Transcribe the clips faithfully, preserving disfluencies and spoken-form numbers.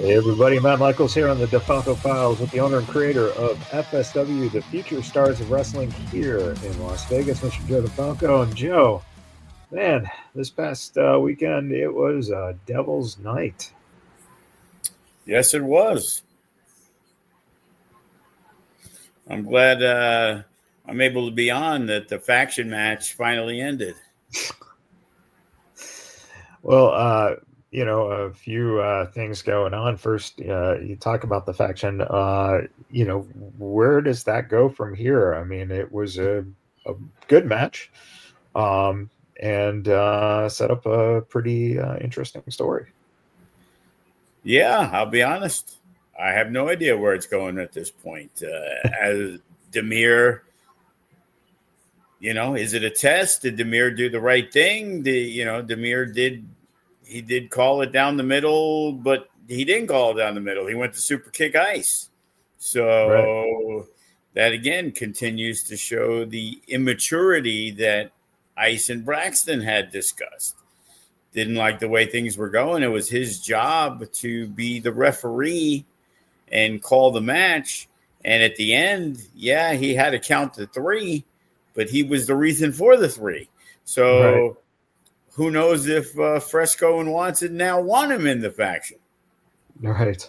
Hey everybody, Matt Michaels here on the DeFalco Files with the owner and creator of F S W, the Future Stars of Wrestling here in Las Vegas, Mister Joe DeFalco. And Joe, man, this past uh, weekend it was a Devil's Night. Yes, it was. I'm glad uh, I'm able to be on that the faction match finally ended. Well, uh, you know, a few uh, things going on. First, uh, you talk about the faction. Uh, you know, where does that go from here? I mean, it was a, a good match um, and uh, set up a pretty uh, interesting story. Yeah, I'll be honest. I have no idea where it's going at this point. Uh, as Demir, you know, is it a test? Did Demir do the right thing? The you know, Demir did. He did call it down the middle, but he didn't call it down the middle. He went to super kick Ice. So right. That, again, continues to show the immaturity that Ice and Braxton had discussed. Didn't like the way things were going. It was his job to be the referee and call the match. And at the end, yeah, he had to count to three, but he was the reason for the three. So right. Who knows if uh, Fresco and Watson now want him in the faction? Right.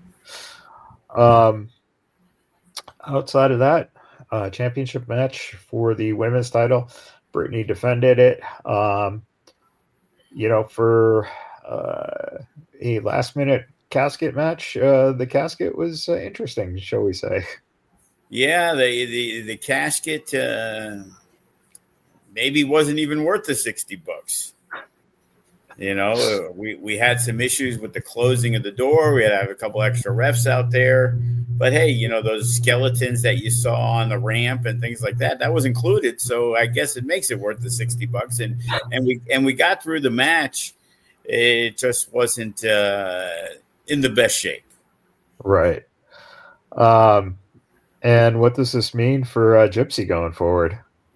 Um, outside of that, uh, championship match for the women's title, Brittany defended it. Um, you know, for uh, a last-minute casket match, uh, the casket was uh, interesting, shall we say? Yeah, the the the casket. Uh... Maybe wasn't even worth the sixty bucks. You know, we, we had some issues with the closing of the door. We had to have a couple extra refs out there. But, hey, you know, those skeletons that you saw on the ramp and things like that, that was included. So I guess it makes it worth the sixty bucks. And and we and we got through the match. It just wasn't uh, in the best shape. Right. Um, and what does this mean for uh, Gypsy going forward?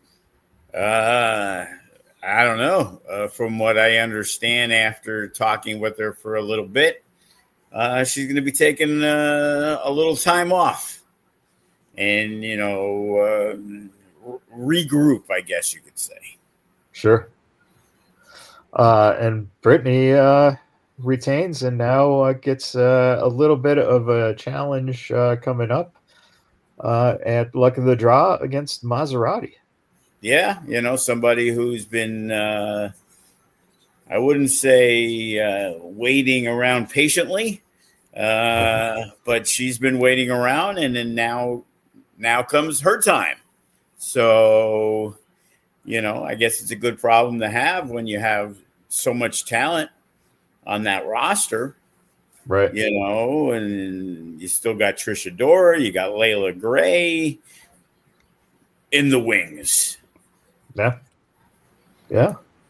Uh, I don't know. Uh, from what I understand, after talking with her for a little bit, uh, she's going to be taking uh, a little time off and, you know, uh, regroup, I guess you could say. Sure. Uh, and Brittany uh, retains and now uh, gets uh, a little bit of a challenge uh, coming up uh, at Luck of the Draw against Maserati. Yeah, you know, somebody who's been, uh, I wouldn't say uh, waiting around patiently, uh, but she's been waiting around, and then now, now comes her time. So, you know, I guess it's a good problem to have when you have so much talent on that roster. Right. You know, and you still got Trish Adora, you got Layla Gray in the wings. Yeah. Yeah.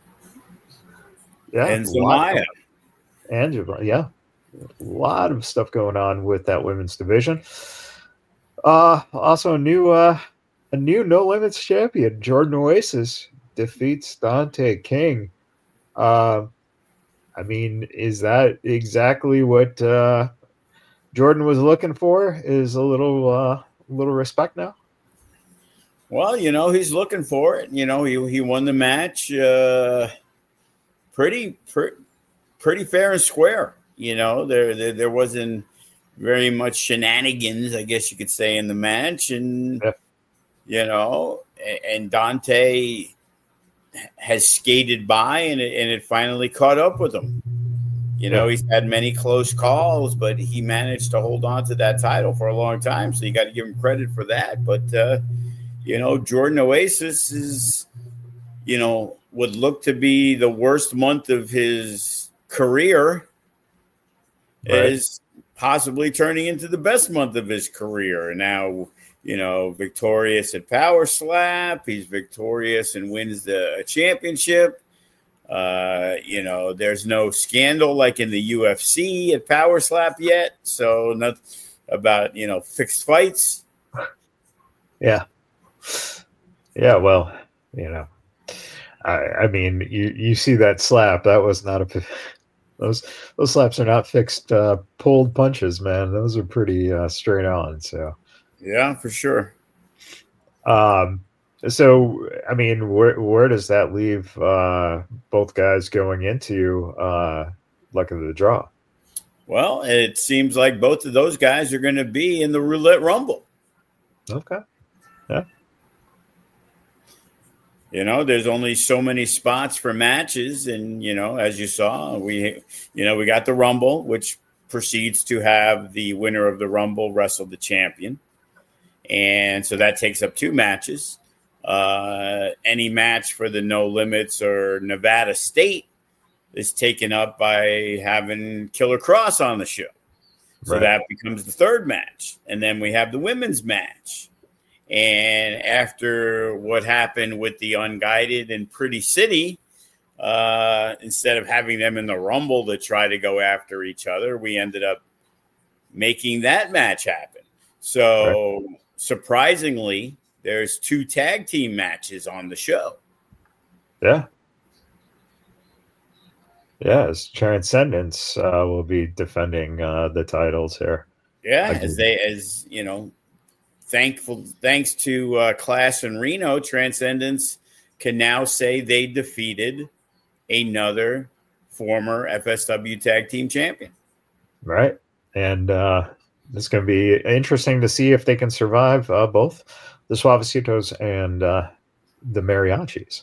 Yeah. And Zamaya. Angela. Yeah. A lot of stuff going on with that women's division. Uh, also a new, uh, a new No Limits champion, Jordan Oasis, defeats Dante King. Uh, I mean, is that exactly what uh, Jordan was looking for? Is a little, uh, little respect now? Well, you know, he's looking for it. You know, he he won the match uh, pretty, pretty pretty fair and square. You know, there, there there wasn't very much shenanigans, I guess you could say, in the match. And, yeah. you know, and Dante has skated by and it, and it finally caught up with him. You know, he's had many close calls, but he managed to hold on to that title for a long time. So you got to give him credit for that. But, uh, you know, Jordan Oasis is, you know, would look to be the worst month of his career right. is possibly turning into the best month of his career. Now, you know, victorious at Power Slap. He's victorious and wins the championship. Uh, you know, there's no scandal like in the U F C at Power Slap yet. So not about, you know, fixed fights. Yeah. Yeah. Well, you know, I, I mean, you, you see that slap, that was not a, those those slaps are not fixed uh, pulled punches, man. Those are pretty uh, straight on. So yeah, for sure. Um, so I mean, where where does that leave uh, both guys going into uh, luck of the draw? Well, it seems like both of those guys are going to be in the Roulette Rumble. Okay. Yeah. You know, there's only so many spots for matches, and you know, as you saw, we, you know, we got the Rumble, which proceeds to have the winner of the Rumble wrestle the champion, and so that takes up two matches. Uh, any match for the No Limits or Nevada State is taken up by having Killer Cross on the show, so Right. that becomes the third match, and then we have the women's match. And after what happened with the Unguided and Pretty City, uh, instead of having them in the Rumble to try to go after each other, we ended up making that match happen. So right. surprisingly, there's two tag team matches on the show. Yeah. Yeah, as Transcendence uh, will be defending uh, the titles here. Yeah, as they, as you know, Thankful, thanks to uh, Class and Reno, Transcendence can now say they defeated another former F S W Tag Team Champion. Right. And uh, it's going to be interesting to see if they can survive uh, both the Suavecitos and uh, the Mariachis.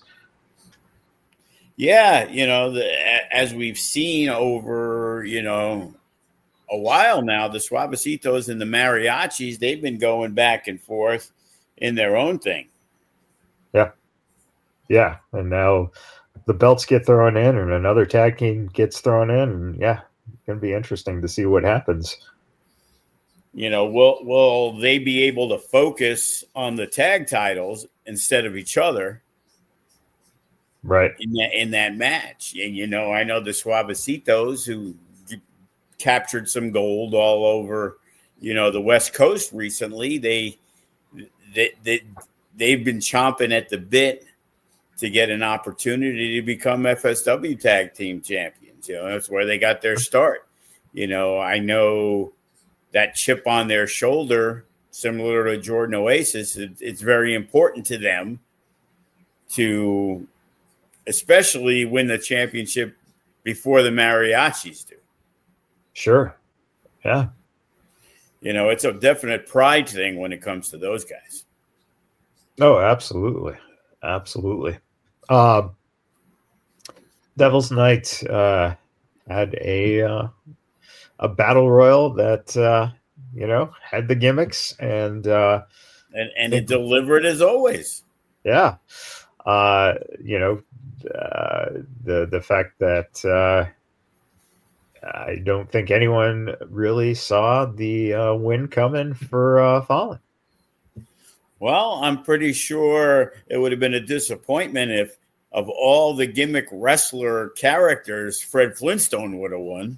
Yeah, you know, the, as we've seen over, you know, a while now, the Suavecitos and the Mariachis, they've been going back and forth in their own thing. Yeah. Yeah. And now the belts get thrown in and another tag team gets thrown in. And yeah, it's going to be interesting to see what happens. You know, will will they be able to focus on the tag titles instead of each other? Right. In that, in that match. And, you know, I know the Suavecitos who captured some gold all over, you know, the West Coast recently. They, they, they, they've been chomping at the bit to get an opportunity to become F S W Tag Team Champions. You know, that's where they got their start. You know, I know that chip on their shoulder, similar to Jordan Oasis, it, it's very important to them to especially win the championship before the Mariachis do. Sure. Yeah. You know, it's a definite pride thing when it comes to those guys. Oh, absolutely. Absolutely. Uh, Devil's Night uh, had a uh, a battle royal that, uh, you know, had the gimmicks and uh, and, and it delivered as always. Yeah. Uh, you know, uh, the, the fact that uh, I don't think anyone really saw the uh, win coming for uh, Fallen. Well, I'm pretty sure it would have been a disappointment if, of all the gimmick wrestler characters, Fred Flintstone would have won.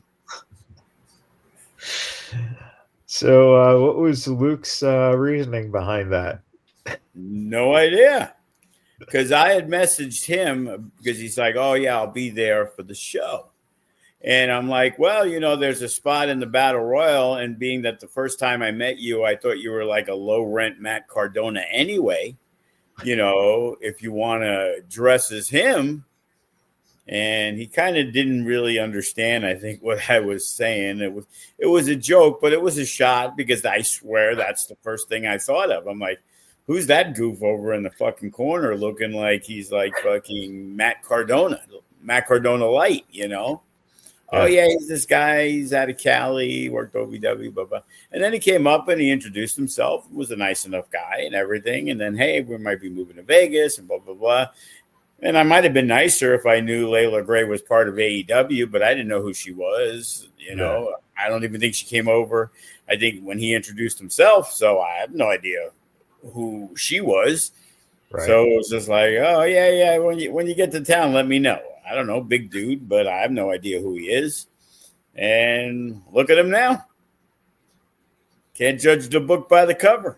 So, uh, what was Luke's uh, reasoning behind that? No idea. Because I had messaged him because he's like, oh, yeah, I'll be there for the show. And I'm like, well, you know, there's a spot in the Battle Royal. And being that the first time I met you, I thought you were like a low rent Matt Cardona anyway. You know, if you want to dress as him. And he kind of didn't really understand, I think, what I was saying. It was it was a joke, but it was a shot because I swear that's the first thing I thought of. I'm like, who's that goof over in the fucking corner looking like he's like fucking Matt Cardona, Matt Cardona light, you know? Yeah. Oh, yeah, he's this guy. He's out of Cali. He worked O V W, blah, blah. And then he came up and he introduced himself, was a nice enough guy and everything. And then, hey, we might be moving to Vegas and blah, blah, blah. And I might have been nicer if I knew Layla Gray was part of A E W, but I didn't know who she was. You know, yeah. I don't even think she came over, I think, when he introduced himself. So I have no idea who she was. Right. So it was just like, oh, yeah, yeah. When you when you get to town, let me know. I don't know, big dude, but I have no idea who he is. And look at him now. Can't judge the book by the cover.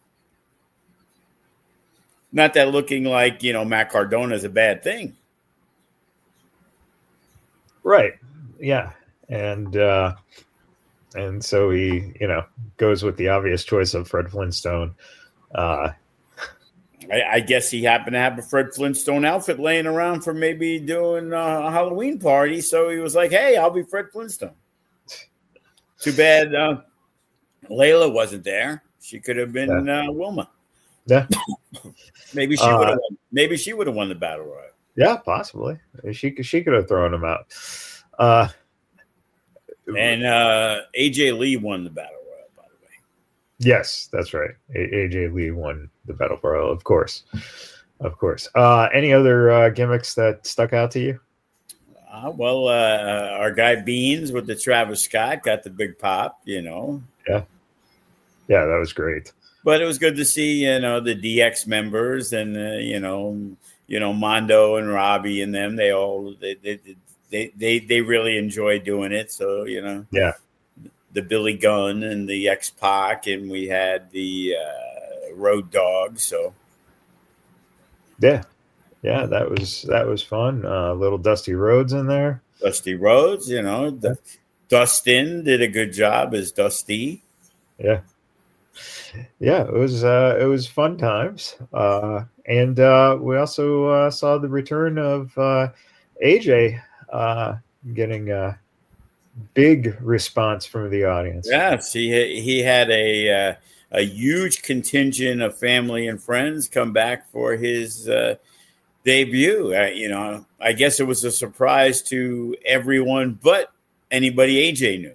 Not that looking like, you know, Matt Cardona is a bad thing. Right. yeah, and uh, and so he, you know, goes with the obvious choice of Fred Flintstone. Uh, I, I guess he happened to have a Fred Flintstone outfit laying around for maybe doing a Halloween party, so he was like, "Hey, I'll be Fred Flintstone." Too bad uh, Layla wasn't there. She could have been yeah. uh, Wilma. Yeah, maybe she uh, would have. Won. Maybe she would have won the battle royal. Yeah, possibly. She she could have thrown him out. Uh, and uh, A J Lee won the battle royal, by the way. Yes, that's right. A J Lee won the battle royal, of course, of course. Uh, any other uh, gimmicks that stuck out to you? Uh, well, uh, our guy Beans with the Travis Scott got the big pop. You know. Yeah. Yeah, that was great. But it was good to see, you know, the D X members and uh, you know, you know, Mondo and Robbie and them. They all they they they they, they really enjoyed doing it. So you know, yeah, the Billy Gunn and the X-Pac, and we had the uh, Road Dogg. So yeah, yeah, that was that was fun. Uh, little Dusty Rhodes in there. Dusty Rhodes, you know, yeah. Dustin did a good job as Dusty. Yeah. Yeah, it was uh, it was fun times, uh, and uh, we also uh, saw the return of uh, A J uh, getting a big response from the audience. Yes, he he had a uh, a huge contingent of family and friends come back for his uh, debut. Uh, you know, I guess it was a surprise to everyone, but anybody A J knew.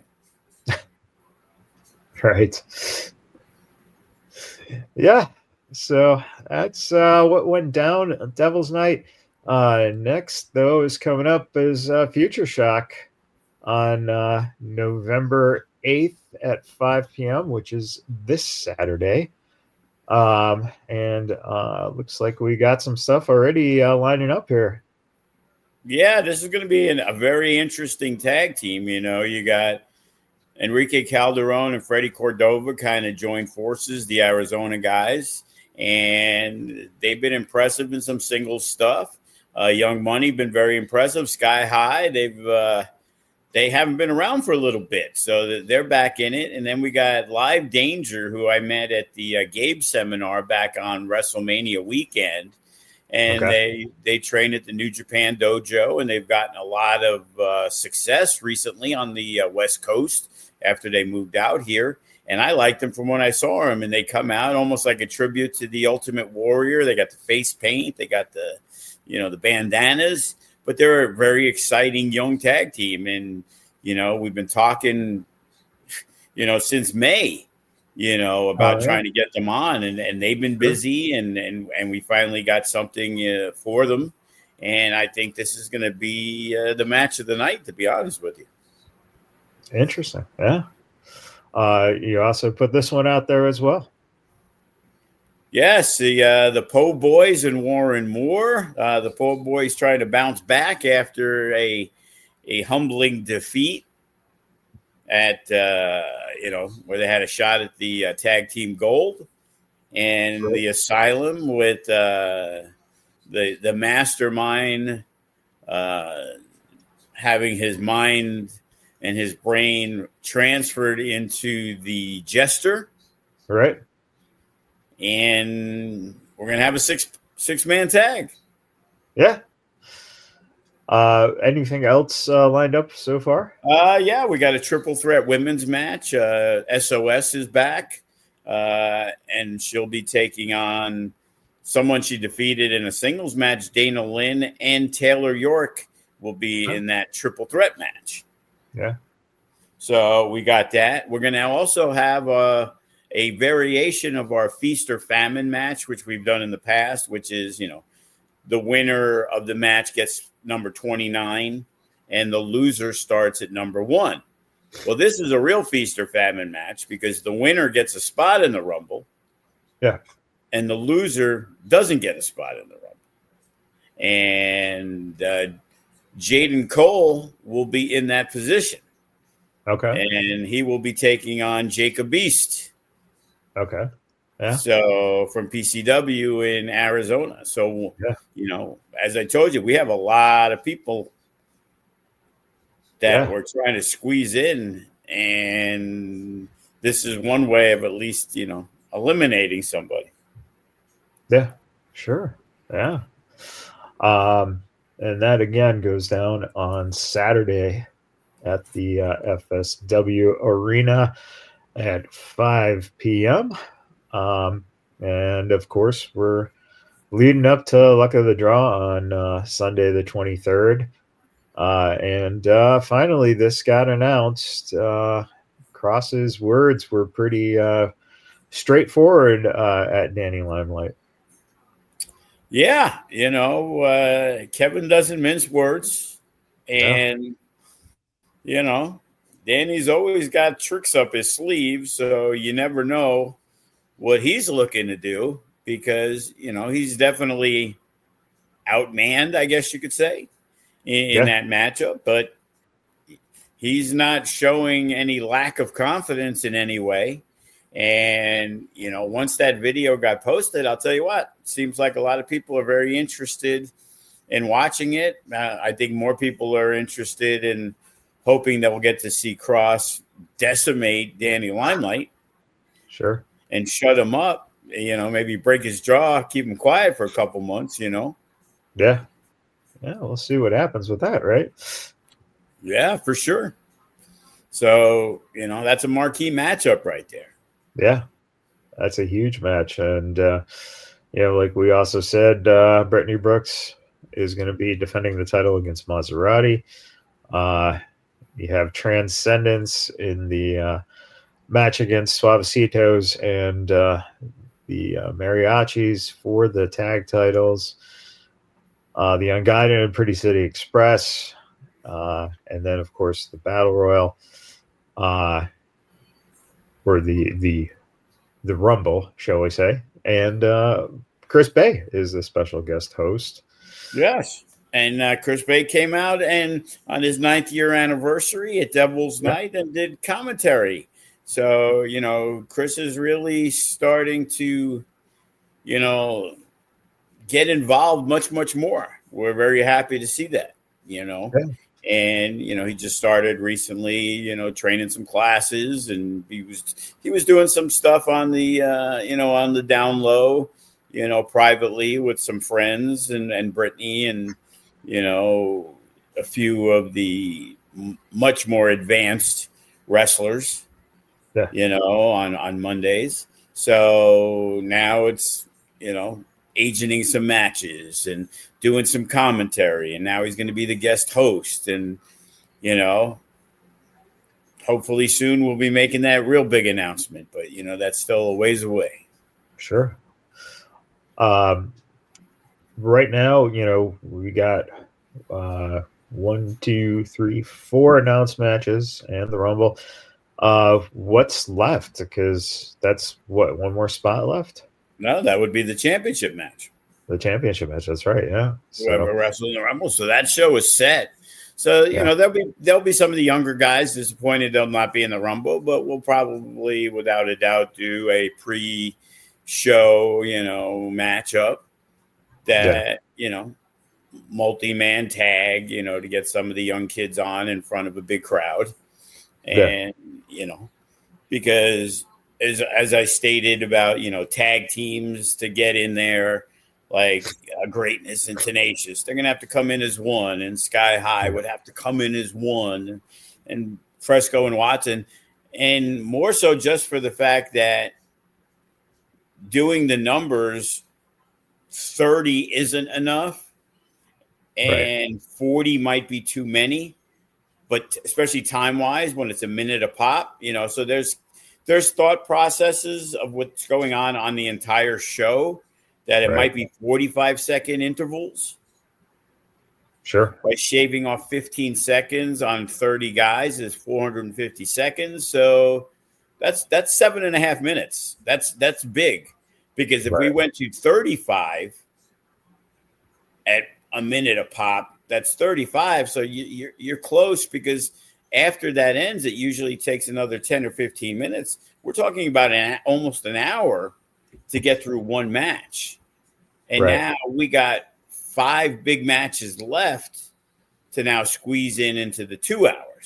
Right. Yeah, so that's uh, what went down Devil's Night. Uh, next, though, is coming up is uh, Future Shock on uh, November eighth at five p.m., which is this Saturday. Um, and uh, looks like we got some stuff already uh, lining up here. Yeah, this is going to be an, a very interesting tag team. You know, you got Enrique Calderon and Freddie Cordova kind of joined forces, the Arizona guys, and they've been impressive in some singles stuff. Uh, Young Money been very impressive. Sky High, they've uh, they haven't been around for a little bit, so they're back in it. And then we got Live Danger, who I met at the uh, Gabe seminar back on WrestleMania weekend, and okay. they they train at the New Japan Dojo, and they've gotten a lot of uh, success recently on the uh, West Coast after they moved out here. And I liked them from when I saw them, and they come out almost like a tribute to the Ultimate Warrior. They got the face paint, they got the, you know, the bandanas, but they're a very exciting young tag team. And, you know, we've been talking, you know, since May, you know, about oh, yeah. trying to get them on, and, and they've been busy, and, and, and we finally got something uh, for them. And I think this is going to be uh, the match of the night, to be honest with you. Interesting. Yeah. Uh, you also put this one out there as well. Yes, the uh, the Po Boys and Warren Moore. Uh, the Po Boys trying to bounce back after a a humbling defeat at uh, you know, where they had a shot at the uh, tag team gold, and sure. the Asylum with uh, the the mastermind uh, having his mind and his brain transferred into the Jester. Right. And we're going to have a six, six man tag. Yeah. Uh, anything else uh, lined up so far? Uh, yeah, we got a triple threat women's match. Uh, S O S is back, uh, and she'll be taking on someone she defeated in a singles match. Dana Lynn and Taylor York will be huh? in that triple threat match. Yeah. So we got that. We're going to also have a, a variation of our Feast or Famine match, which we've done in the past, which is, you know, the winner of the match gets number twenty-nine and the loser starts at number one. Well, this is a real Feast or Famine match because the winner gets a spot in the Rumble. Yeah. And the loser doesn't get a spot in the Rumble. And uh, Jaden Cole will be in that position. Okay. And he will be taking on Jacob Beast. Okay. Yeah. So from P C W in Arizona. So, yeah. you know, as I told you, we have a lot of people that Yeah. we're trying to squeeze in, and this is one way of at least, you know, eliminating somebody. Yeah, sure. Yeah. Um, and that again goes down on Saturday at the uh, F S W Arena at five p.m. Um, and of course, we're leading up to Luck of the Draw on uh, Sunday the twenty-third. Uh, and uh, finally, this got announced. Uh, Cross's words were pretty uh, straightforward uh, at Danny Limelight. Yeah, you know, uh, Kevin doesn't mince words, and no. you know, Danny's always got tricks up his sleeve, so you never know what he's looking to do because you know he's definitely outmanned, I guess you could say, in, yeah. in that matchup, but he's not showing any lack of confidence in any way. And, you know, once that video got posted, I'll tell you what, it seems like a lot of people are very interested in watching it. Uh, I think more people are interested in hoping that we'll get to see Cross decimate Danny Limelight. Sure. And shut him up, you know, maybe break his jaw, keep him quiet for a couple months, you know. Yeah. Yeah, we'll see what happens with that, right? Yeah, for sure. So, you know, that's a marquee matchup right there. Yeah, that's a huge match. And, uh, you know, like we also said, uh, Brittany Brooks is going to be defending the title against Maserati. Uh, you have Transcendence in the uh, match against Suavecitos and uh, the uh, Mariachis for the tag titles. Uh, the Unguided and Pretty City Express. Uh, and then, of course, the Battle Royal. Uh, or the the the Rumble, shall we say. And uh, Chris Bay is the special guest host. Yes. And uh, Chris Bay came out and on his ninth year anniversary at Devil's yep. Night and did commentary. So, you know, Chris is really starting to, you know, get involved much, much more. We're very happy to see that, you know. Yeah. And, you know, he just started recently, you know, training some classes and he was he was doing some stuff on the, uh, you know, on the down low, you know, privately with some friends and, and Brittany and, you know, a few of the m- much more advanced wrestlers, yeah. you know, on, on Mondays. So now it's, you know, agenting some matches and doing some commentary. And now he's going to be the guest host. And, you know, hopefully soon we'll be making that real big announcement. But, you know, that's still a ways away. Sure. Um, right now, you know, we got uh, one, two, three, four announced matches and the Rumble. Uh, what's left? Because that's what, one more spot left? No, that would be the championship match. The championship match, that's right, yeah. Whoever so. wrestled in the Rumble. So that show is set. So, you yeah. know, there'll be there'll be some of the younger guys disappointed they'll not be in the Rumble, but we'll probably, without a doubt, do a pre-show, you know, matchup that, yeah. you know, multi-man tag, you know, to get some of the young kids on in front of a big crowd. And, yeah. you know, because as as I stated about, you know, tag teams to get in there, like uh, Greatness and Tenacious, they're going to have to come in as one, and Sky High would have to come in as one, and Fresco and Watson, and more so just for the fact that doing the numbers, thirty isn't enough, and right. forty might be too many, but especially time-wise when it's a minute a pop, you know, so there's there's thought processes of what's going on on the entire show that it right. might be forty-five second intervals. Sure. By shaving off fifteen seconds on thirty guys is four hundred fifty seconds. So that's that's seven and a half minutes. That's that's big. Because if right. we went to thirty-five at a minute a pop, that's thirty-five. So you, you're you're close, because after that ends, it usually takes another ten or fifteen minutes. We're talking about an, almost an hour to get through one match. And right. now we got five big matches left to now squeeze in into the two hour.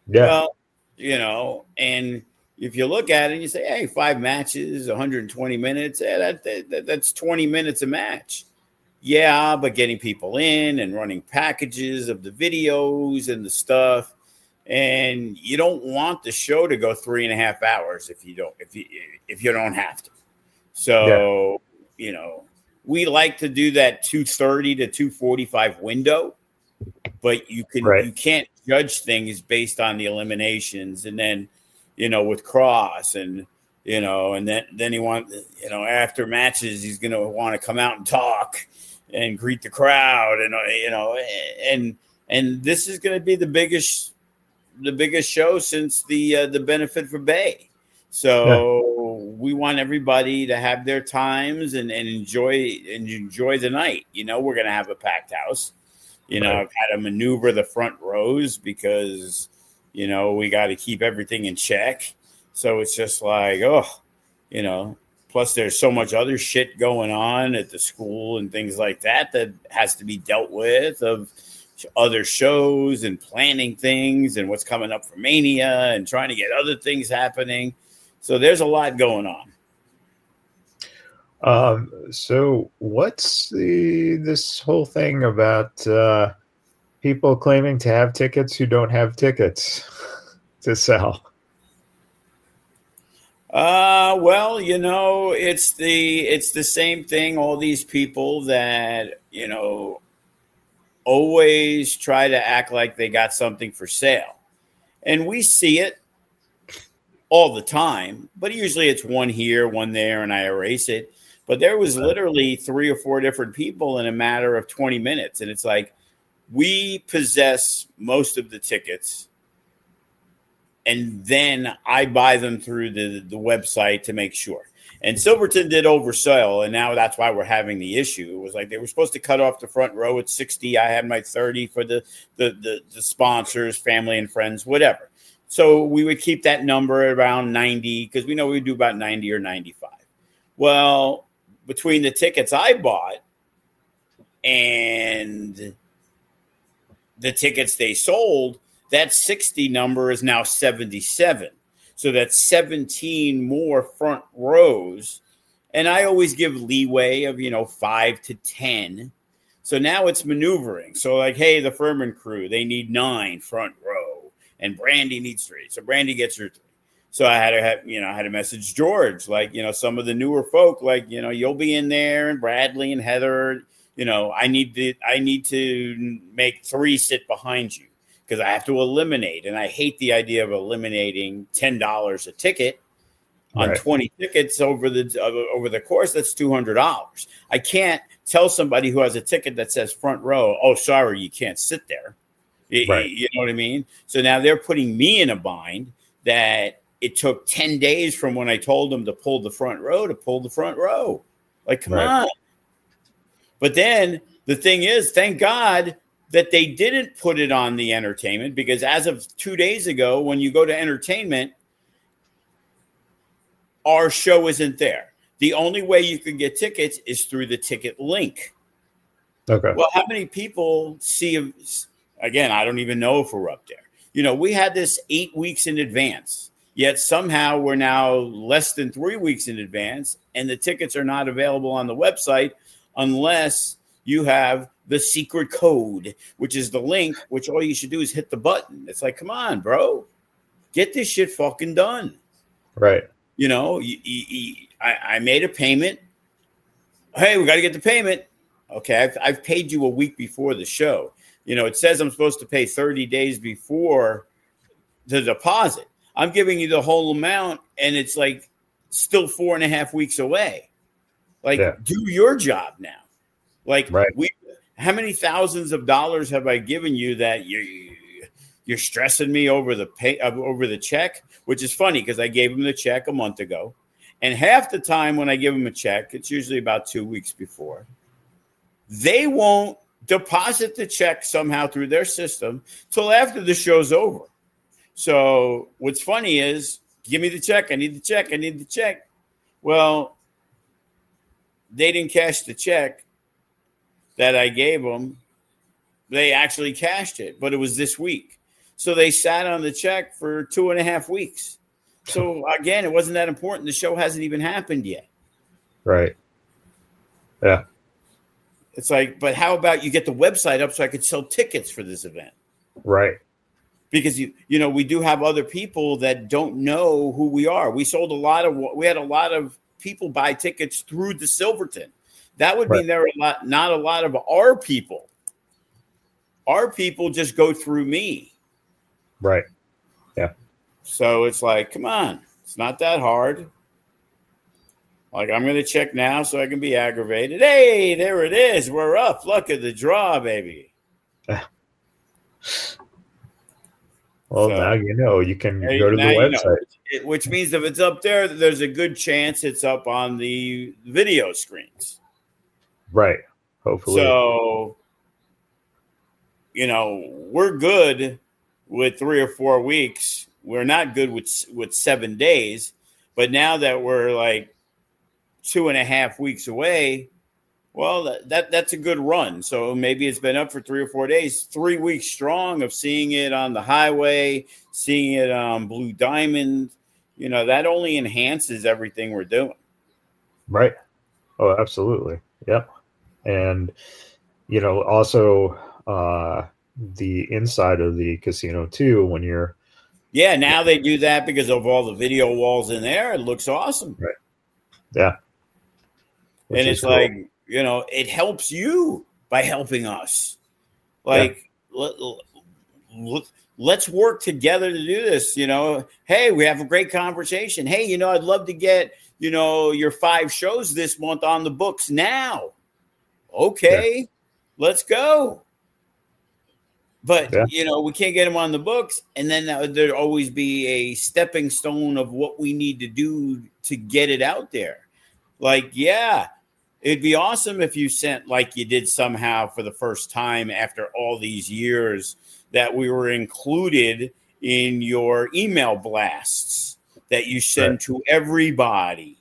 Yeah. Well, you know, and if you look at it, you say, hey, five matches, one hundred twenty minutes, yeah, that, that that's twenty minutes a match. Yeah, but getting people in and running packages of the videos and the stuff, and you don't want the show to go three and a half hours if you don't if you if you don't have to. So yeah. you know, we like to do that two thirty to two forty-five window, but you can right. you can't judge things based on the eliminations, and then you know with Cross and you know, and then then he want you know after matches he's going to want to come out and talk and greet the crowd, and you know, and and this is going to be the biggest the biggest show since the uh, the benefit for Bay. So yeah. we want everybody to have their times and, and enjoy and enjoy the night. You know, we're going to have a packed house. You know, right. I've had to maneuver the front rows because, you know, we got to keep everything in check. So it's just like, oh, you know, plus there's so much other shit going on at the school and things like that that has to be dealt with of other shows and planning things and what's coming up for Mania and trying to get other things happening. So there's a lot going on. Um, so what's the this whole thing about uh, people claiming to have tickets who don't have tickets to sell? Uh, well, you know, it's the it's the same thing. All these people that, you know, always try to act like they got something for sale. And we see it all the time, but usually it's one here, one there, and I erase it. But there was literally three or four different people in a matter of twenty minutes. And it's like, we possess most of the tickets, and then I buy them through the, the website to make sure. And Silverton did oversell, and now that's why we're having the issue. It was like they were supposed to cut off the front row at sixty. I had my thirty for the the the, the sponsors, family and friends, whatever. So we would keep that number around ninety because we know we would do about ninety or ninety-five. Well, between the tickets I bought and the tickets they sold, that sixty number is now seventy-seven. So that's seventeen more front rows. And I always give leeway of, you know, five to ten. So now it's maneuvering. So like, hey, the Furman crew, they need nine front row and Brandy needs three. So Brandy gets her three. So I had to have, you know, I had to message George, like, you know, some of the newer folk, like, you know, you'll be in there and Bradley and Heather, you know, I need to, I need to make three sit behind you. Because I have to eliminate, and I hate the idea of eliminating ten dollars a ticket on right. twenty tickets over the uh, over the course. That's two hundred dollars. I can't tell somebody who has a ticket that says front row, oh, sorry, you can't sit there. You, right. you know what I mean? So now they're putting me in a bind that it took ten days from when I told them to pull the front row to pull the front row. Like, come right. on. But then the thing is, thank God that they didn't put it on the entertainment, because as of two days ago, when you go to entertainment, our show isn't there. The only way you can get tickets is through the ticket link. Okay. Well, how many people see, again, I don't even know if we're up there. You know, we had this eight weeks in advance, yet somehow we're now less than three weeks in advance, and the tickets are not available on the website unless you have the secret code, which is the link, which all you should do is hit the button. It's like, come on, bro, get this shit fucking done. Right. You know, you, you, you, I, I made a payment. Hey, we got to get the payment. Okay, I've, I've paid you a week before the show. You know, it says I'm supposed to pay thirty days before the deposit. I'm giving you the whole amount, and it's like still four and a half weeks away. Like, yeah. do your job now. Like, right. we. How many thousands of dollars have I given you that you you're stressing me over the pay over the check? Which is funny because I gave him the check a month ago, and half the time when I give him a check, it's usually about two weeks before. They won't deposit the check somehow through their system till after the show's over. So what's funny is, give me the check. I need the check. I need the check. Well, they didn't cash the check that I gave them. They actually cashed it, but it was this week. So they sat on the check for two and a half weeks. So again, it wasn't that important. The show hasn't even happened yet. Right. Yeah. It's like, but how about you get the website up so I could sell tickets for this event? Right. Because you you know we do have other people that don't know who we are. We sold a lot of we had a lot of people buy tickets through the Silverton. That would right. mean there are a lot, not a lot of our people. Our people just go through me. Right. Yeah. So it's like, come on, it's not that hard. Like, I'm going to check now so I can be aggravated. Hey, there it is. We're up. Look at the draw, baby. Well, so, now you know. You can hey, go to the website. You know, it, which means if it's up there, there's a good chance it's up on the video screens. Right. Hopefully. So, you know, we're good with three or four weeks. We're not good with with seven days. But now that we're like two and a half weeks away, well, that, that that's a good run. So maybe it's been up for three or four days, three weeks strong of seeing it on the highway, seeing it on Blue Diamond. You know, that only enhances everything we're doing. Right. Oh, absolutely. Yep. And, you know, also uh, the inside of the casino, too, when you're. Yeah, now they do that because of all the video walls in there. It looks awesome. Right. Yeah. Which and it's cool. like, you know, it helps you by helping us. Like, yeah. let, let, let's work together to do this. You know, hey, we have a great conversation. Hey, you know, I'd love to get, you know, your five shows this month on the books now. Okay, yeah. Let's go. But, yeah. you know, we can't get them on the books. And then there'd always be a stepping stone of what we need to do to get it out there. Like, yeah, it'd be awesome if you sent, like you did somehow for the first time after all these years, that we were included in your email blasts that you send right. to everybody.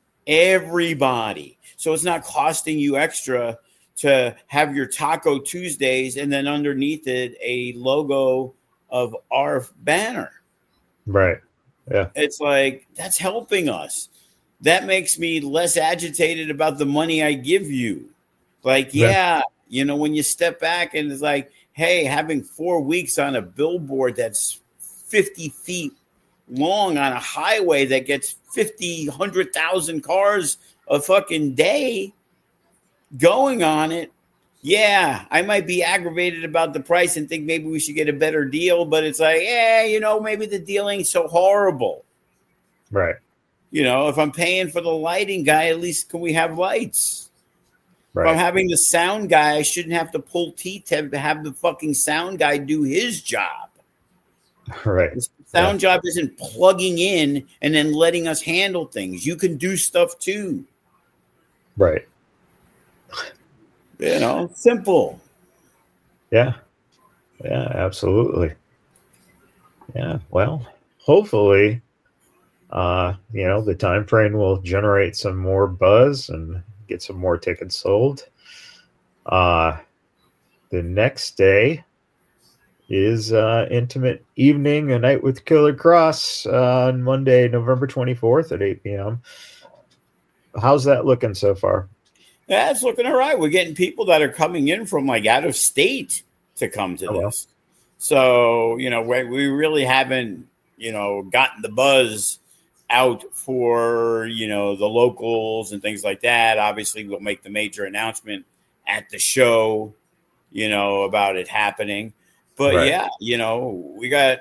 Everybody. So it's not costing you extra to have your Taco Tuesdays and then underneath it a logo of our banner. Right. Yeah. It's like, that's helping us. That makes me less agitated about the money I give you. Like, yeah, yeah, you know, when you step back and it's like, hey, having four weeks on a billboard that's fifty feet long on a highway that gets fifty, one hundred thousand cars a fucking day going on it. Yeah, I might be aggravated about the price and think maybe we should get a better deal. But it's like, yeah, you know, maybe the deal ain't so horrible. Right. You know, if I'm paying for the lighting guy, at least can we have lights? Right. If I'm having the sound guy, I shouldn't have to pull teeth to have the fucking sound guy do his job. Right. The sound yeah. job isn't plugging in and then letting us handle things. You can do stuff too. Right. You know, simple. Yeah. Yeah, absolutely. Yeah. Well, hopefully, uh, you know, the time frame will generate some more buzz and get some more tickets sold. Uh, the next day is uh, Intimate Evening, A Night with Killer Kross uh, on Monday, November twenty-fourth at eight p.m. How's that looking so far? Yeah, it's looking all right. We're getting people that are coming in from like out of state to come to oh, this. Well. So, you know, we, we really haven't, you know, gotten the buzz out for, you know, the locals and things like that. Obviously, we'll make the major announcement at the show, you know, about it happening. But right. yeah, you know, we got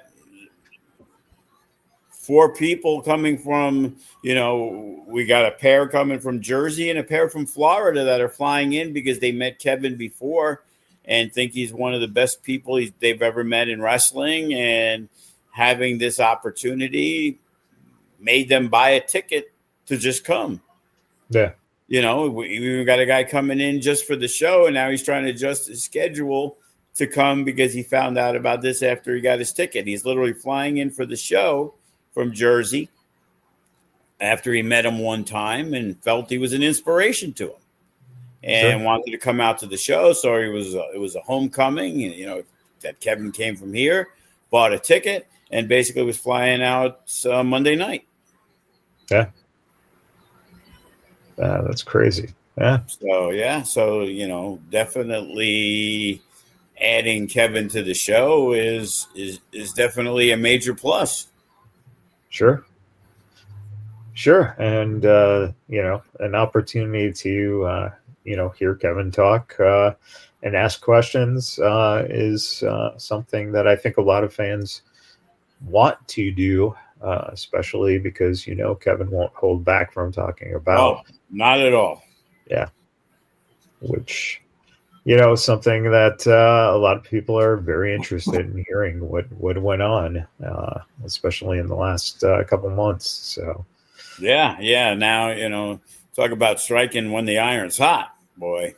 four people coming from, you know, we got a pair coming from Jersey and a pair from Florida that are flying in because they met Kevin before and think he's one of the best people he's, they've ever met in wrestling. And having this opportunity made them buy a ticket to just come. Yeah. You know, we, we got a guy coming in just for the show, and now he's trying to adjust his schedule to come because he found out about this after he got his ticket. He's literally flying in for the show from Jersey after he met him one time and felt he was an inspiration to him and sure. wanted to come out to the show. So he was, uh, it was a homecoming, and, you know, that Kevin came from here. bought a ticket, and basically was flying out uh, Monday night. Yeah. Uh, that's crazy. Yeah. So, yeah. So, you know, definitely adding Kevin to the show is is is definitely a major plus. Sure. Sure. And, uh, you know, an opportunity to, uh, you know, hear Kevin talk uh, and ask questions uh, is uh, something that I think a lot of fans want to do, uh, especially because, you know, Kevin won't hold back from talking about. Oh, not at all. Yeah. Which, you know, something that uh, a lot of people are very interested in hearing what, what went on, uh, especially in the last uh, couple months. So, yeah, yeah. Now, you know, talk about striking when the iron's hot, boy.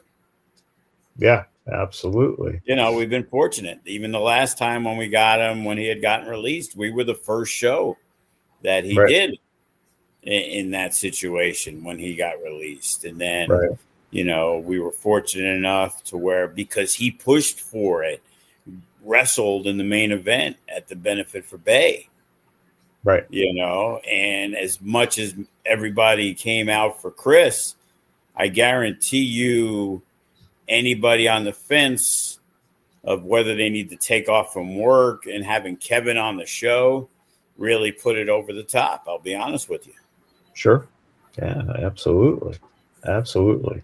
Yeah, absolutely. You know, we've been fortunate. Even the last time when we got him, when he had gotten released, we were the first show that he Right. did in, in that situation when he got released. And then, Right. you know, we were fortunate enough to where, because he pushed for it, wrestled in the main event at the Benefit for Bay. Right. You know, and as much as everybody came out for Chris, I guarantee you anybody on the fence of whether they need to take off from work and having Kevin on the show really put it over the top. I'll be honest with you. Sure. Yeah, absolutely. Absolutely.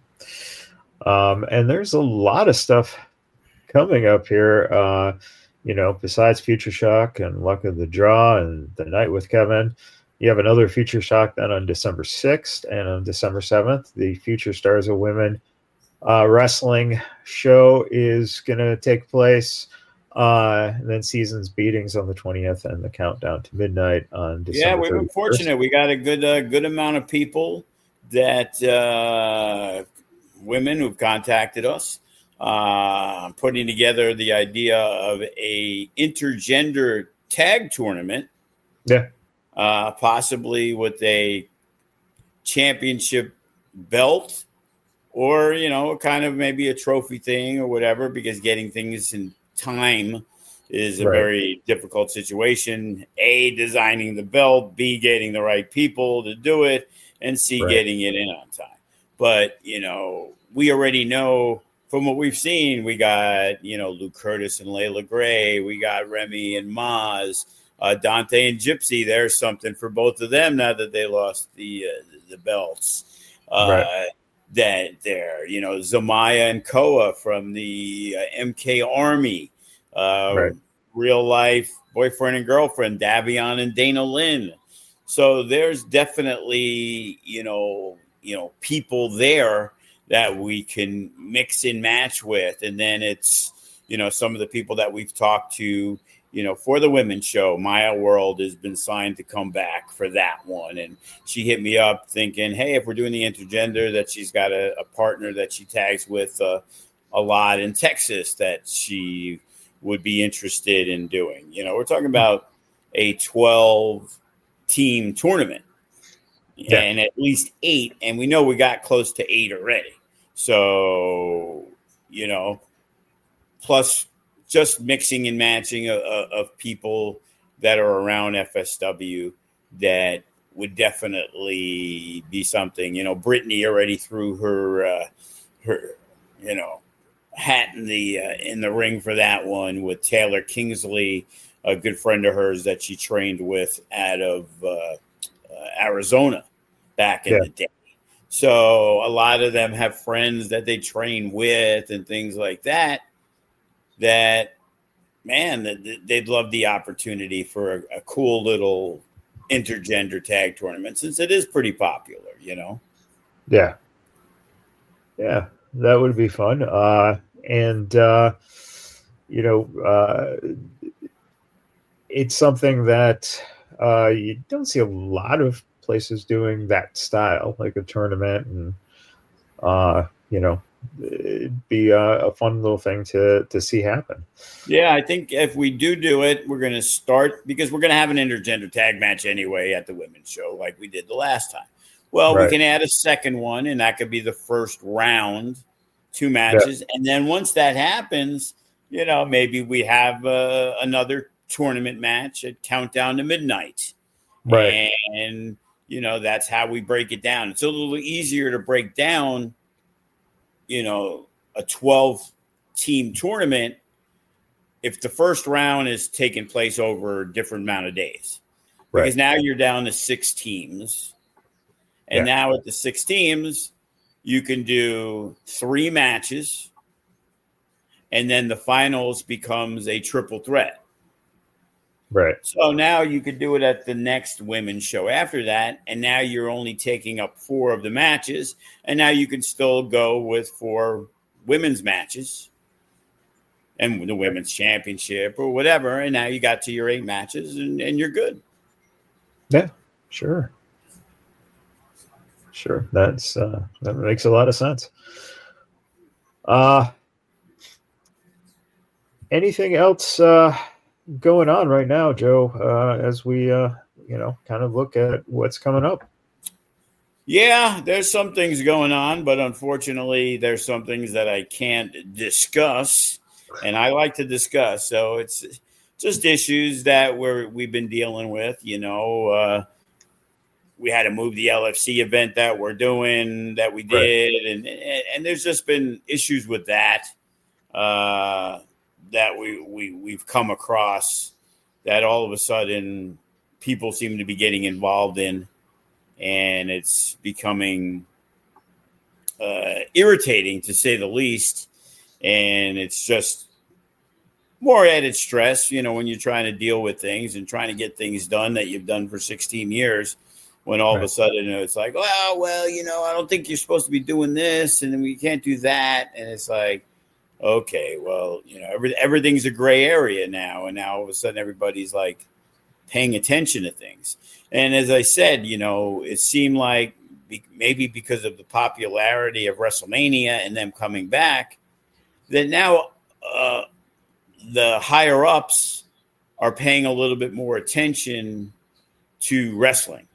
Um, and there's a lot of stuff coming up here, uh, you know, besides Future Shock and Luck of the Draw and The Night with Kevin. You have another Future Shock then on December sixth, and on December seventh, the Future Stars of Women uh, wrestling show is going to take place. Uh, and then Seasons Beatings on the twentieth, and the Countdown to Midnight on December Yeah, we've been thirty-first. fortunate. We got a good uh, good amount of people that uh, women who've contacted us, uh, putting together the idea of a intergender tag tournament. Yeah. Uh, possibly with a championship belt, or, you know, kind of maybe a trophy thing or whatever, because getting things in time is a Right. very difficult situation. A, designing the belt, B, getting the right people to do it, and C, Right. getting it in on time. But, you know, we already know from what we've seen, we got, you know, Luke Curtis and Layla Gray, we got Remy and Maz, uh, Dante and Gypsy. There's something for both of them now that they lost the uh, the belts. Uh, Right. That there, you know, Zamaya and Koa from the uh, M K Army, uh, Right. real life boyfriend and girlfriend, Davion and Dana Lynn. So there's definitely, you know, you know, people there that we can mix and match with. And then it's, you know, some of the people that we've talked to, you know, for the women's show. Maya World has been signed to come back for that one. And she hit me up thinking, hey, if we're doing the intergender, that she's got a, a partner that she tags with uh, a lot in Texas that she would be interested in doing. You know, we're talking about a twelve team tournament. Yeah. And at least eight. And we know we got close to eight already. So, you know, plus just mixing and matching of, of people that are around F S W that would definitely be something. You know, Brittany already threw her, uh, her, you know, hat in the uh, in the ring for that one with Taylor Kingsley, a good friend of hers that she trained with out of uh, uh, Arizona back in Yeah. the day. So a lot of them have friends that they train with and things like that. That, man, they'd love the opportunity for a, a cool little intergender tag tournament, since it is pretty popular, you know? Yeah. Yeah, that would be fun. Uh, and, uh, you know, uh, it's something that uh, you don't see a lot of places doing that style, like a tournament, and, uh, you know, it'd be a, a fun little thing to to see happen. Yeah, I think if we do do it, we're going to start, because we're going to have an intergender tag match anyway at the women's show like we did the last time. Well, Right. we can add a second one, and that could be the first round, two matches. Yeah. And then once that happens, you know, maybe we have uh, another tournament match at Countdown to Midnight. Right. And, you know, that's how we break it down. It's a little easier to break down, you know, a twelve-team tournament if the first round is taking place over a different amount of days. Right. Because now you're down to six teams. And yeah. now at the six teams, you can do three matches. And then the finals becomes a triple threat. Right. So now you could do it at the next women's show after that. And now you're only taking up four of the matches. And now you can still go with four women's matches and the women's championship or whatever. And now you got to your eight matches and, and you're good. Yeah, sure. Sure. That's, uh, that makes a lot of sense. Uh, anything else, uh, going on right now, Joe, uh, as we, uh, you know, kind of look at what's coming up? Yeah, there's some things going on, but unfortunately there's some things that I can't discuss, and I like to discuss. So it's just issues that we're, we've been dealing with, you know, uh, we had to move the L F C event that we're doing that we did. Right. And, and there's just been issues with that, uh, that we, we, we've come across that all of a sudden people seem to be getting involved in, and it's becoming uh, irritating to say the least. And it's just more added stress, you know, when you're trying to deal with things and trying to get things done that you've done for sixteen years, when all right. of a sudden it's like, well, well, you know, I don't think you're supposed to be doing this and we can't do that. And it's like, okay, well, you know, every, everything's a gray area now. And now all of a sudden everybody's like paying attention to things. And as I said, you know, it seemed like be, maybe because of the popularity of WrestleMania and them coming back, that now uh, the higher ups are paying a little bit more attention to wrestling.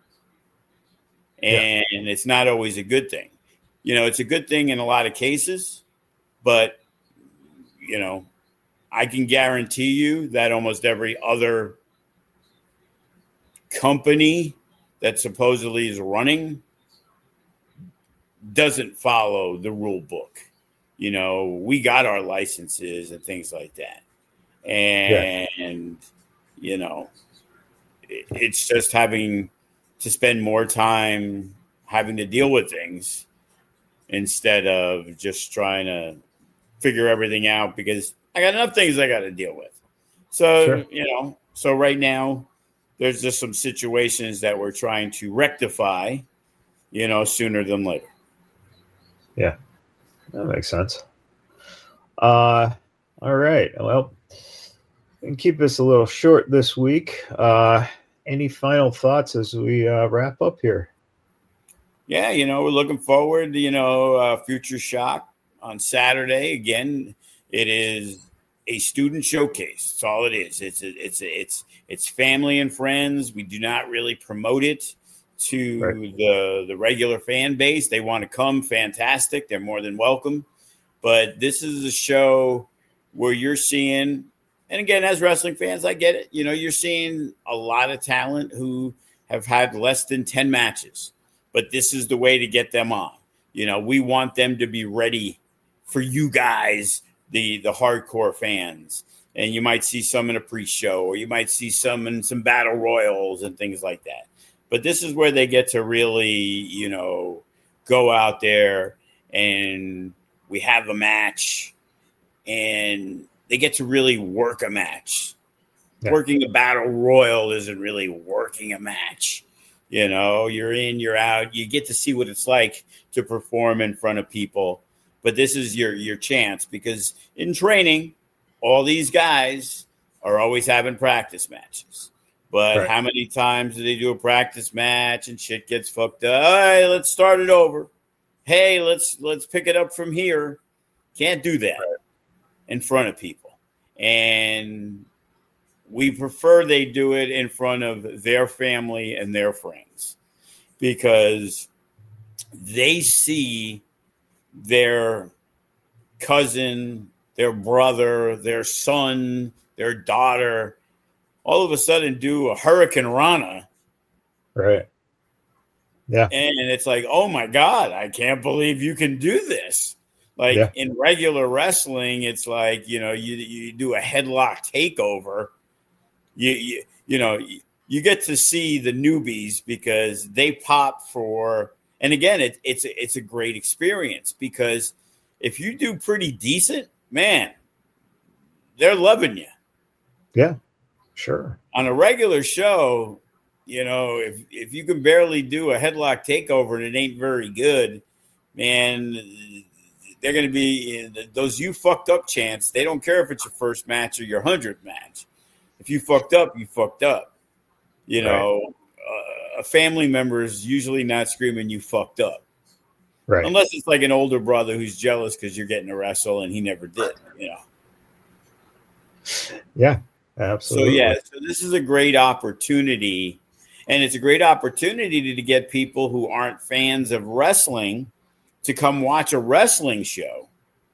And yeah. it's not always a good thing. You know, it's a good thing in a lot of cases, but, you know, I can guarantee you that almost every other company that supposedly is running doesn't follow the rule book. You know, we got our licenses and things like that. And, yeah. you know, it, it's just having to spend more time having to deal with things instead of just trying to figure everything out, because I got enough things I got to deal with. So, sure. you know, so right now there's just some situations that we're trying to rectify, you know, sooner than later. Yeah, that makes sense. Uh, all right. Well, we can keep this a little short this week. Uh, any final thoughts as we uh, wrap up here? Yeah, you know, we're looking forward to, you know, uh, Future Shock on Saturday. Again, it is a student showcase. That's all it is. It's a, it's a, it's it's family and friends. We do not really promote it to right. the the regular fan base. They want to come, fantastic. They're more than welcome. But this is a show where you're seeing, and again, as wrestling fans, I get it. You know, you're seeing a lot of talent who have had less than ten matches. But this is the way to get them on. You know, we want them to be ready for you guys, the the hardcore fans. And you might see some in a pre-show, or you might see some in some battle royals and things like that. But this is where they get to really, you know, go out there and we have a match and they get to really work a match. Yeah. Working a battle royal isn't really working a match. You know, you're in, you're out. You get to see what it's like to perform in front of people. But this is your your chance, because in training, all these guys are always having practice matches. But right. how many times do they do a practice match and shit gets fucked up? All right, let's start it over. Hey, let's let's pick it up from here. Can't do that right. in front of people. And we prefer they do it in front of their family and their friends, because they see their cousin, their brother, their son, their daughter all of a sudden do a Hurricane Rana. Right. Yeah. And it's like, oh my God, I can't believe you can do this. Like yeah. in regular wrestling, it's like, you know, you you do a headlock takeover. You you, you know, you, you get to see the newbies because they pop for, and again, it, it's it's a great experience because if you do pretty decent, man, they're loving you. Yeah, sure. On a regular show, you know, if if you can barely do a headlock takeover and it ain't very good, man, they're going to be those you fucked up chants. They don't care if it's your first match or your hundredth match. If you fucked up, you fucked up. You know, right. uh, a family member is usually not screaming you fucked up. Right. Unless it's like an older brother who's jealous because you're getting to wrestle and he never did, you know. Yeah, absolutely. So, yeah, so this is a great opportunity. And it's a great opportunity to get people who aren't fans of wrestling to come watch a wrestling show.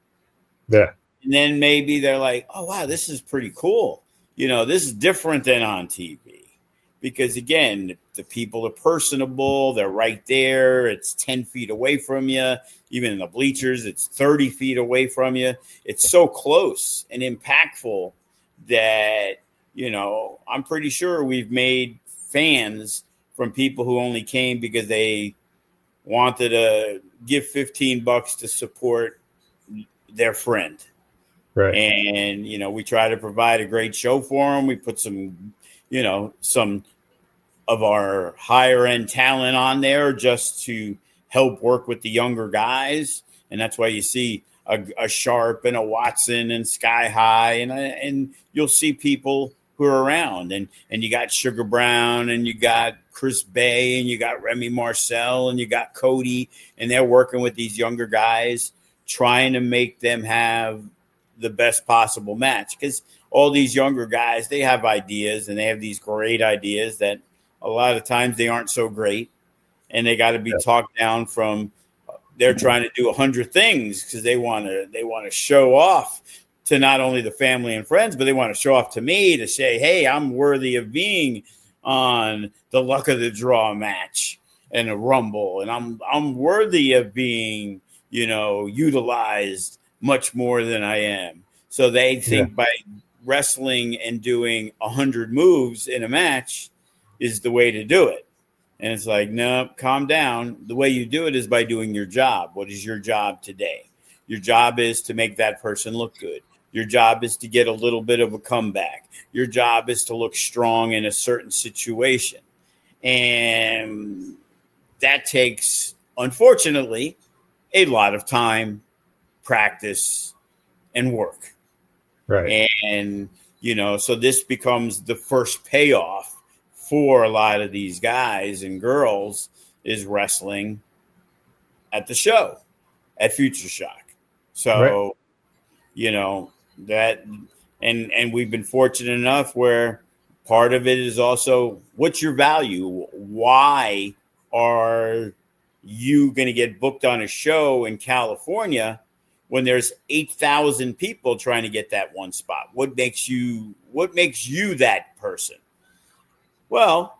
Yeah. And then maybe they're like, oh, wow, this is pretty cool. You know, this is different than on T V. Because, again, the people are personable. They're right there. It's ten feet away from you. Even in the bleachers, it's thirty feet away from you. It's so close and impactful that, you know, I'm pretty sure we've made fans from people who only came because they wanted to give fifteen bucks to support their friend. Right. And, you know, we try to provide a great show for them. We put some, you know, some of our higher end talent on there just to help work with the younger guys. And that's why you see a, a Sharp and a Watson and Sky High, and, and you'll see people who are around, and, and you got Sugar Brown, and you got Chris Bay, and you got Remy Marcel, and you got Cody, and they're working with these younger guys, trying to make them have the best possible match. Because all these younger guys, they have ideas, and they have these great ideas that a lot of times they aren't so great, and they got to be yeah. talked down from. They're trying to do a hundred things because they want to. They want to show off to not only the family and friends, but they want to show off to me to say, "Hey, I'm worthy of being on the luck of the draw match and a rumble, and I'm I'm worthy of being, you know, utilized much more than I am." So they think yeah. by wrestling and doing a hundred moves in a match is the way to do it. And it's like, no, calm down. The way you do it is by doing your job. What is your job today? Your job is to make that person look good. Your job is to get a little bit of a comeback. Your job is to look strong in a certain situation. And that takes, unfortunately, a lot of time, practice, and work. Right. And, you know, so this becomes the first payoff for a lot of these guys and girls is wrestling at the show, at Future Shock. So, right. you know, that, and, and we've been fortunate enough where part of it is also, what's your value? Why are you going to get booked on a show in California when there's eight thousand people trying to get that one spot? What makes you, what makes you that person? Well,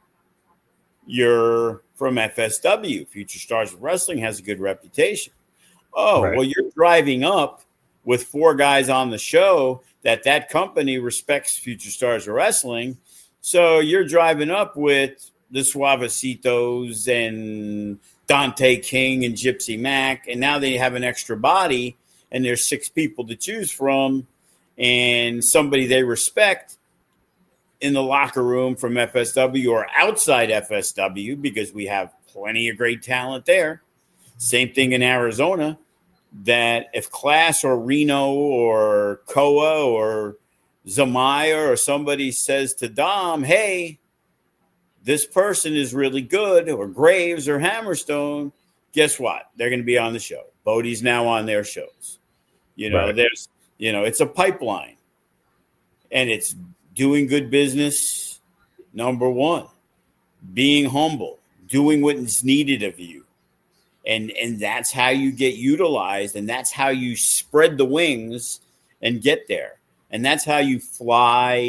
you're from F S W. Future Stars of Wrestling has a good reputation. Oh, right. Well, you're driving up with four guys on the show that that company respects Future Stars of Wrestling. So you're driving up with the Suavecitos and Dante King and Gypsy Mac, and now they have an extra body, and there's six people to choose from, and somebody they respect in the locker room from F S W or outside F S W, because we have plenty of great talent there. Same thing in Arizona, that if Class or Reno or Koa or Zamaya or somebody says to Dom, hey, this person is really good, or Graves or Hammerstone, guess what? They're going to be on the show. Bodie's now on their shows. You know, right. there's, you know, it's a pipeline, and it's doing good business, number one, being humble, doing what is needed of you. And, and that's how you get utilized, and that's how you spread the wings and get there. And that's how you fly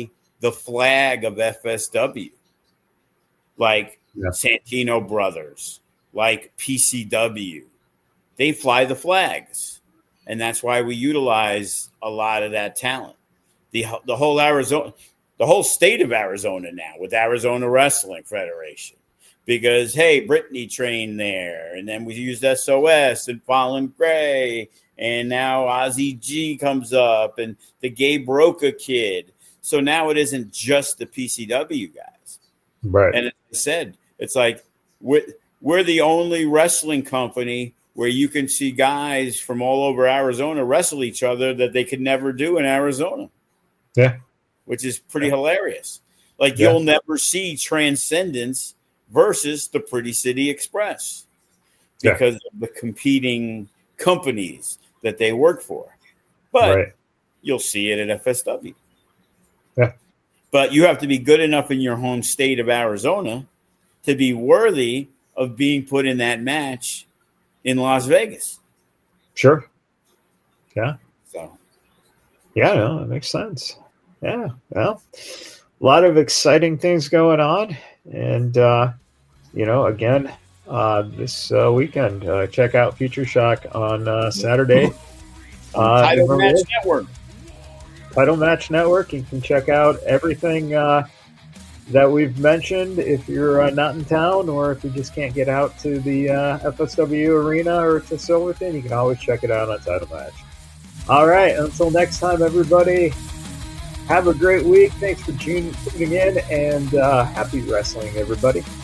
the flag of F S W, like yeah. Santino Brothers, like P C W. They fly the flags, and that's why we utilize a lot of that talent. The the whole Arizona, the whole state of Arizona now with Arizona Wrestling Federation, because hey, Brittany trained there, and then we used S O S and Fallon Gray, and now Ozzy G comes up, and the Gabe Roca kid. So now it isn't just the P C W guys, right? And as I said, it's like we're we're the only wrestling company where you can see guys from all over Arizona wrestle each other that they could never do in Arizona. Yeah. Which is pretty yeah. hilarious. Like yeah. you'll never see Transcendence versus the Pretty City Express because yeah. of the competing companies that they work for. But right. you'll see it at F S W. Yeah. But you have to be good enough in your home state of Arizona to be worthy of being put in that match in Las Vegas. Sure. Yeah. So. Yeah, no, that makes sense. Yeah. Well, a lot of exciting things going on. And, uh, you know, again, uh, this uh, weekend, uh, check out Future Shock on uh, Saturday. Uh, Title Match Network. Title Match Network. You can check out everything uh, that we've mentioned if you're uh, not in town, or if you just can't get out to the uh, F S W arena or to Silverton, you can always check it out on Title Match. All right, until next time, everybody, have a great week. Thanks for tuning in, and uh, happy wrestling, everybody.